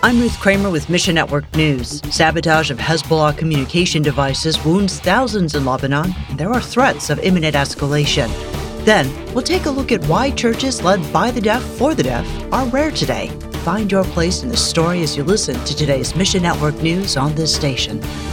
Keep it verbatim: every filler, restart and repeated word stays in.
I'm Ruth Kramer with Mission Network News. Sabotage of Hezbollah communication devices wounds thousands in Lebanon, and there are threats of imminent escalation. Then, we'll take a look at why churches led by the deaf for the deaf are rare today. Find your place in the story as you listen to today's Mission Network News on this station.